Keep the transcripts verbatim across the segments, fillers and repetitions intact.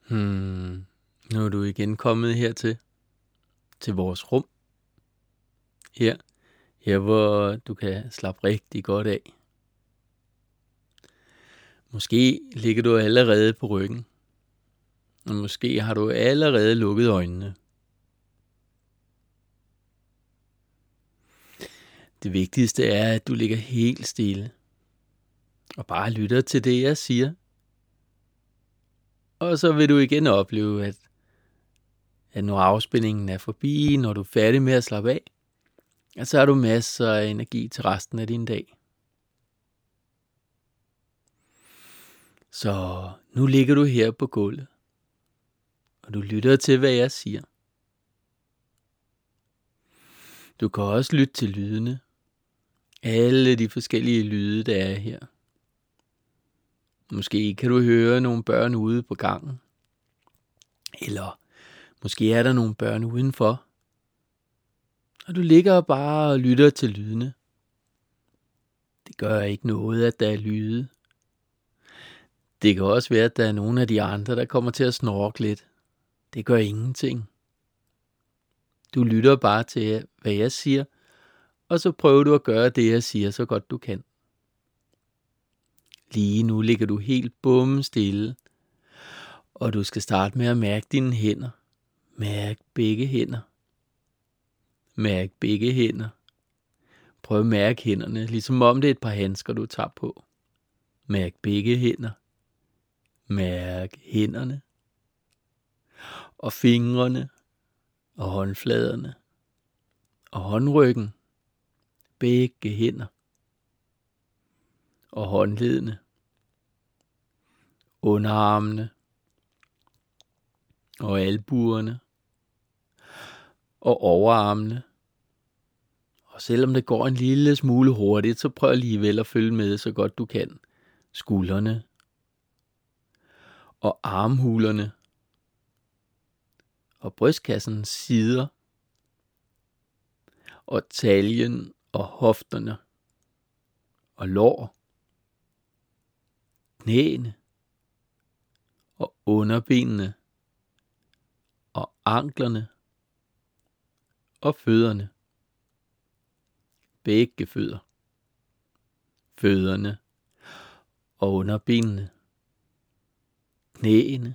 Hmm. Nu er du igen kommet hertil, til vores rum. Her, her hvor du kan slappe rigtig godt af. Måske ligger du allerede på ryggen, og måske har du allerede lukket øjnene. Det vigtigste er, at du ligger helt stille, og bare lytter til det, jeg siger. Og så vil du igen opleve, at, at når afspændingen er forbi, når du er færdig med at slappe af, at så har du masser af energi til resten af din dag. Så nu ligger du her på gulvet, og du lytter til, hvad jeg siger. Du kan også lytte til lydene. Alle de forskellige lyde, der er her. Måske kan du høre nogle børn ude på gangen. Eller måske er der nogle børn udenfor. Og du ligger bare og lytter til lydene. Det gør ikke noget, at der er lyde. Det kan også være, at der er nogle af de andre, der kommer til at snorke lidt. Det gør ingenting. Du lytter bare til, hvad jeg siger, og så prøver du at gøre det, jeg siger, så godt du kan. Lige nu ligger du helt bum stille, og du skal starte med at mærke dine hænder. Mærk begge hænder. Mærk begge hænder. Prøv at mærke hænderne, ligesom om det er et par handsker, du tager på. Mærk begge hænder. Mærk hænderne. Og fingrene. Og håndfladerne. Og håndryggen. Begge hænder. Og håndledene. Underarmene. Og albuerne. Og overarmene. Og selvom det går en lille smule hurtigt, så prøv alligevel at følge med så godt du kan. Skuldrene. Og armhulerne. Og brystkassens sider. Og taljen og hofterne. Og lår. Knæene. Og underbenene. Og anklerne. Og fødderne. Begge fødder. Fødderne. Og underbenene. Knæene.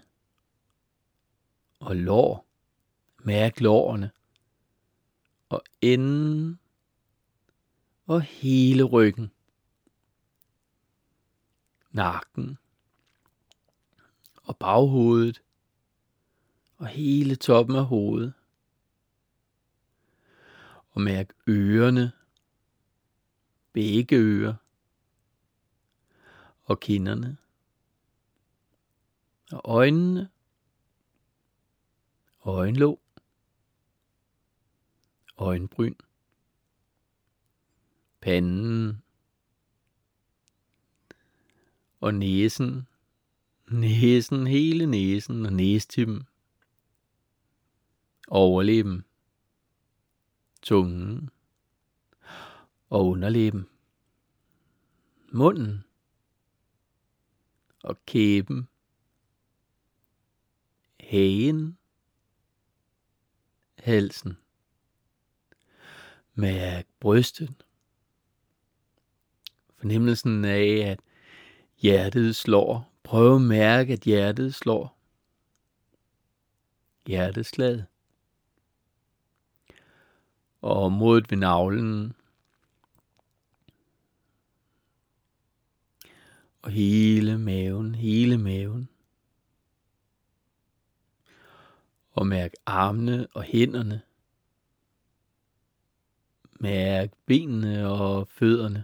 Og lår. Mærk lårene. Og enden. Og hele ryggen. Nakken. Og baghovedet. Og hele toppen af hovedet. Og mærk ørerne. Begge ører. Og kinderne. Og øjnene. Øjenlåg. Øjenbryn. Panden. Og næsen. Næsen, hele næsen og næstippen. Overlæben. Tungen. Og underlæben. Munden. Og kæben. Hagen. Halsen. Mærk brystet. Fornemmelsen af, at hjertet slår. Prøv at mærke, at hjertet slår. Hjerteslaget. Og området ved navlen. Og hele maven, hele maven. Og mærk armene og hænderne. Mærk benene og fødderne.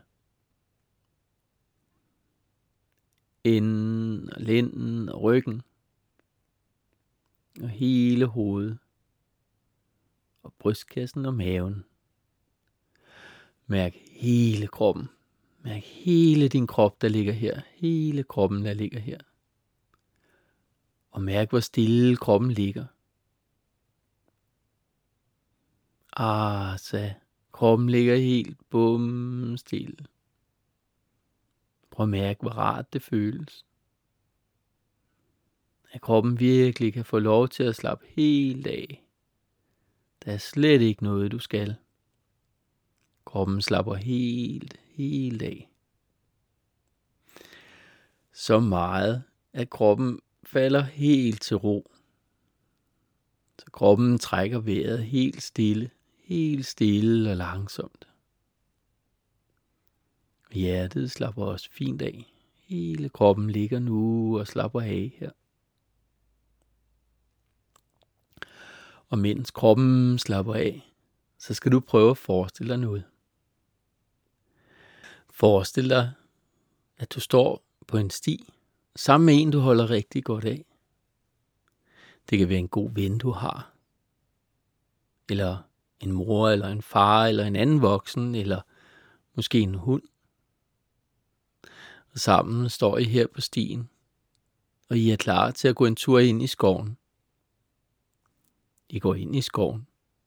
Enden og lænden og ryggen. Og hele hovedet. Og brystkassen og maven. Mærk hele kroppen. Mærk hele din krop, der ligger her. Hele kroppen, der ligger her. Og mærk, hvor stille kroppen ligger. Ah, så kroppen ligger helt bum stille. Prøv at mærke, hvor rart det føles. At kroppen virkelig kan få lov til at slappe helt af. Der er slet ikke noget, du skal. Kroppen slapper helt, helt af. Så meget, at kroppen falder helt til ro. Så kroppen trækker vejret helt stille, helt stille og langsomt. Hjertet slapper også fint af. Hele kroppen ligger nu og slapper af her. Og mens kroppen slapper af, så skal du prøve at forestille dig noget. Forestil dig, at du står på en sti, sammen med en, du holder rigtig godt af. Det kan være en god ven, du har. Eller en mor, eller en far, eller en anden voksen, eller måske en hund. Og sammen står I her på stien, og I er klar til at gå en tur ind i skoven. I går ind i skoven.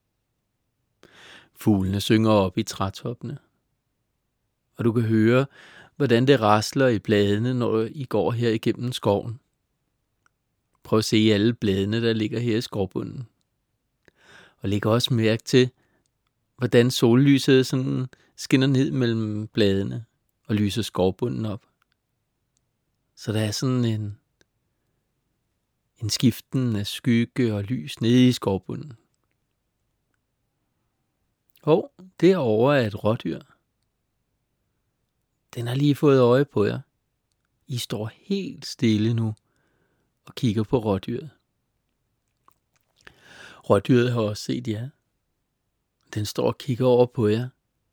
Fuglene synger op i trætoppene. Og du kan høre, hvordan det rasler i bladene, når I går her igennem skoven. Prøv at se alle bladene, der ligger her i skovbunden. Og læg også mærke til, hvordan sollyset sådan skinner ned mellem bladene og lyser skovbunden op. Så der er sådan en, en skiften af skygge og lys nede i skovbunden. Og derovre er et rådyr. Den har lige fået øje på jer. I står helt stille nu og kigger på rådyret. Rådyret har også set jer. Den står og kigger over på jer.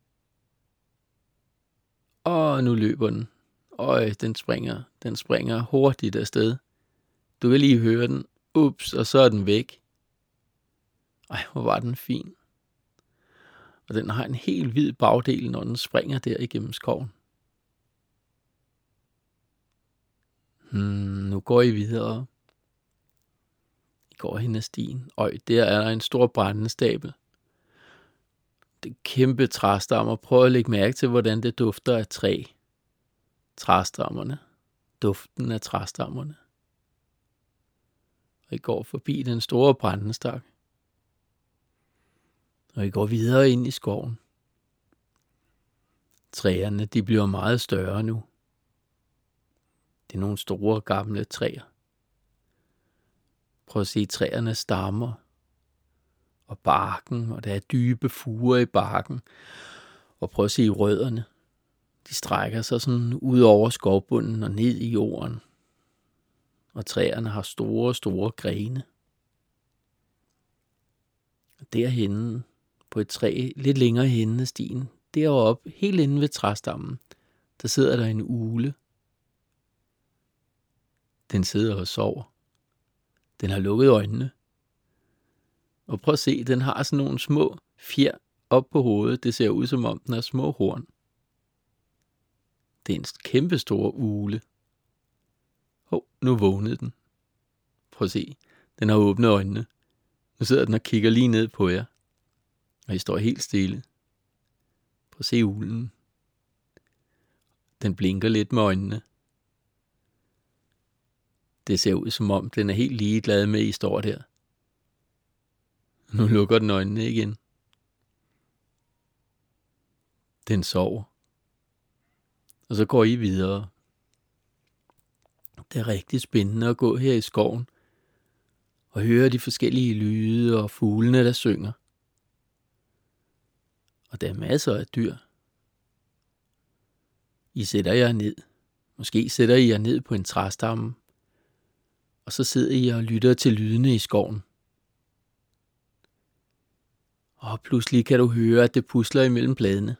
Og nu løber den. Øj, den springer. Den springer hurtigt afsted. Du kan lige høre den. Ups, og så er den væk. Ej, hvor var den fin. Og den har en helt hvid bagdel, når den springer der igennem skoven. Hmm, nu går I videre. I går hen ad stien. Øj, der er der en stor brændende stabel. Det er kæmpe træstammer. Prøv at lægge mærke til, hvordan det dufter af træ. Træstammerne. Duften af træstammerne. Og I går forbi den store brændende stak. Og I går videre ind i skoven. Træerne, de bliver meget større nu. Det er nogle store gamle træer. Prøv at se træernes stammer og barken, og der er dybe furer i barken. Og prøv at se rødderne. De strækker sig sådan ud over skovbunden og ned i jorden. Og træerne har store, store grene. Og derhenne på et træ, lidt længere henne af stien, deroppe, helt inde ved træstammen, der sidder der en ugle. Den sidder og sover. Den har lukket øjnene. Og prøv at se, den har sådan nogle små fjer op på hovedet. Det ser ud som om den har små horn. Det er en kæmpe stor ugle. Hov, nu vågnede den. Prøv at se, den har åbnet øjnene. Nu sidder den og kigger lige ned på jer. Og I står helt stille. Prøv at se uglen. Den blinker lidt med øjnene. Det ser ud som om, den er helt ligeglad med, at I står der. Nu lukker den øjnene igen. Den sover. Og så går I videre. Det er rigtig spændende at gå her i skoven og høre de forskellige lyde og fuglene, der synger. Og der er masser af dyr. I sætter jer ned. Måske sætter I jer ned på en træstamme. Og så sidder I og lytter til lydene i skoven. Og pludselig kan du høre, at det pusler imellem bladene.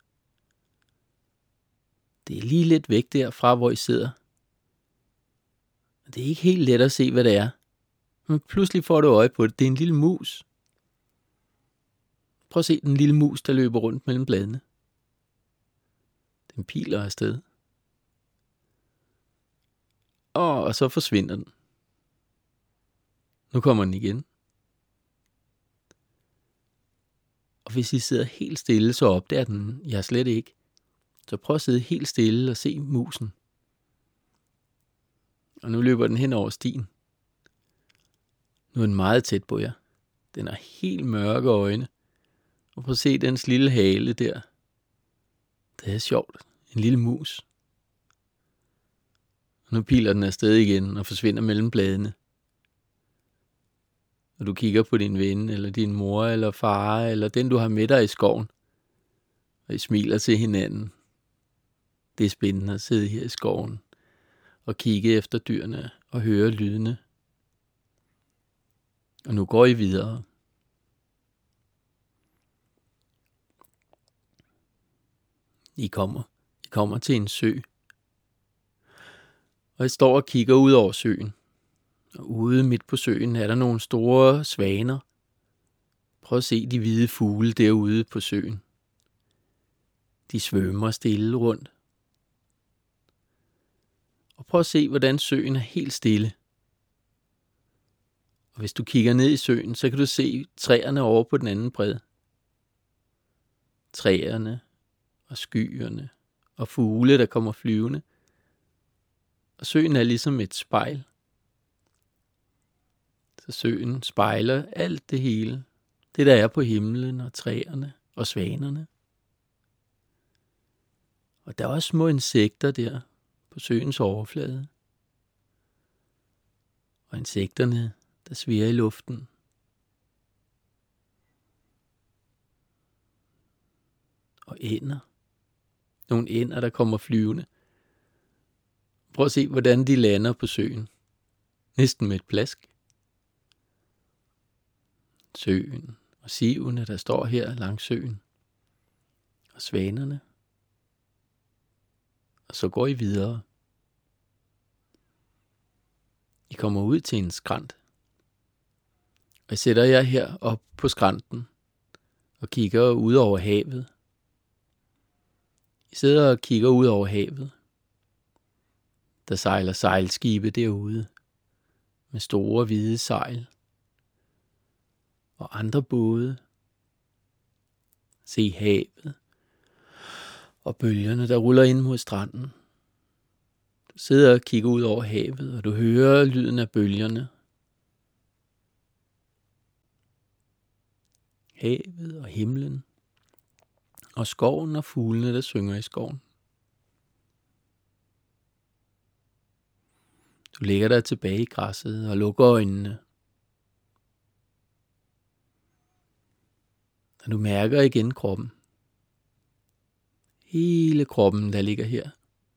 Det er lige lidt væk derfra, hvor I sidder. Det er ikke helt let at se, hvad det er. Men pludselig får du øje på det. Det er en lille mus. Prøv at se den lille mus, der løber rundt mellem bladene. Den piler afsted. Og, og så forsvinder den. Nu kommer den igen. Og hvis I sidder helt stille, så opdager den jeg slet ikke. Så prøv at sidde helt stille og se musen. Og nu løber den hen over stien. Nu er den meget tæt på jer. Den har helt mørke øjne. Og prøv at se dens lille hale der. Det er sjovt. En lille mus. Og nu piler den afsted igen og forsvinder mellem bladene. Og du kigger på din ven, eller din mor, eller far, eller den du har med dig i skoven. Og I smiler til hinanden. Det er spændende at sidde her i skoven og kigge efter dyrene og høre lydene. Og nu går I videre. I kommer. I kommer til en sø. Og I står og kigger ud over søen. Og ude midt på søen er der nogle store svaner. Prøv at se de hvide fugle derude på søen. De svømmer stille rundt. Og prøv at se, hvordan søen er helt stille. Og hvis du kigger ned i søen, så kan du se træerne over på den anden bred. Træerne og skyerne og fugle, der kommer flyvende. Og søen er ligesom et spejl. Så søen spejler alt det hele. Det der er på himlen og træerne og svanerne. Og der er også små insekter der på søens overflade. Og insekterne, der svirrer i luften. Og ænder. Nogle ænder, der kommer flyvende. Prøv at se, hvordan de lander på søen. Næsten med et plask. Søen og sivene, der står her langs søen. Og svanerne. Og så går I videre. I kommer ud til en skrænt. Og jeg sætter jer her op på skrænten og kigger ud over havet. I sidder og kigger ud over havet. Der sejler sejlskibe derude med store hvide sejl og andre både. Se havet og bølgerne, der ruller ind mod stranden. Du sidder og kigger ud over havet, og du hører lyden af bølgerne. Havet og himlen og skoven og fuglene, der synger i skoven. Du lægger dig tilbage i græsset og lukker øjnene. Og du mærker igen kroppen. Hele kroppen, der ligger her.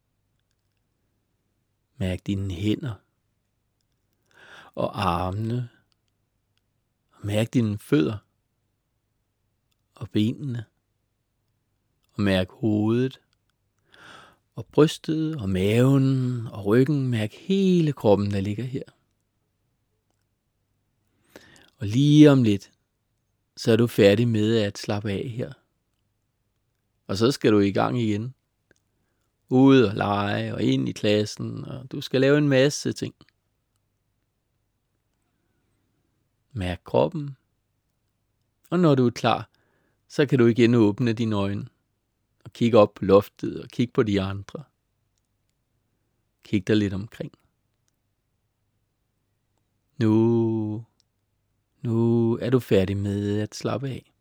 Mærk dine hænder og armene. Og mærk dine fødder og benene. Og mærk hovedet og brystet og maven og ryggen. Mærk hele kroppen, der ligger her. Og lige om lidt, så er du færdig med at slappe af her. Og så skal du i gang igen. Ud og lege og ind i klassen, og du skal lave en masse ting. Mærk kroppen. Og når du er klar, så kan du igen åbne dine øjne. Og kigge op på loftet og kigge på de andre. Kig dig lidt omkring. Nu, nu er du færdig med at slappe af.